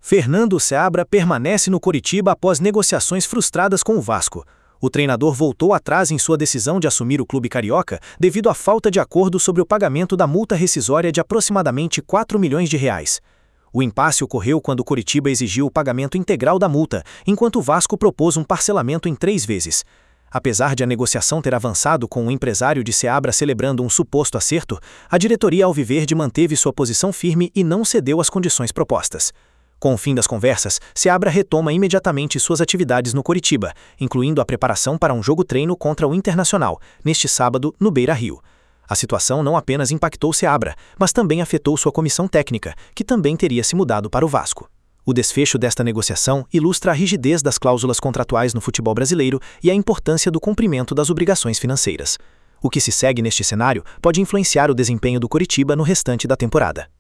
Fernando Seabra permanece no Coritiba após negociações frustradas com o Vasco. O treinador voltou atrás em sua decisão de assumir o clube carioca devido à falta de acordo sobre o pagamento da multa rescisória de aproximadamente R$ 4 milhões. O impasse ocorreu quando o Coritiba exigiu o pagamento integral da multa, enquanto o Vasco propôs um parcelamento em 3 vezes. Apesar de a negociação ter avançado com o empresário de Seabra celebrando um suposto acerto, a diretoria alviverde manteve sua posição firme e não cedeu às condições propostas. Com o fim das conversas, Seabra retoma imediatamente suas atividades no Coritiba, incluindo a preparação para um jogo-treino contra o Internacional, neste sábado, no Beira-Rio. A situação não apenas impactou Seabra, mas também afetou sua comissão técnica, que também teria se mudado para o Vasco. O desfecho desta negociação ilustra a rigidez das cláusulas contratuais no futebol brasileiro e a importância do cumprimento das obrigações financeiras. O que se segue neste cenário pode influenciar o desempenho do Coritiba no restante da temporada.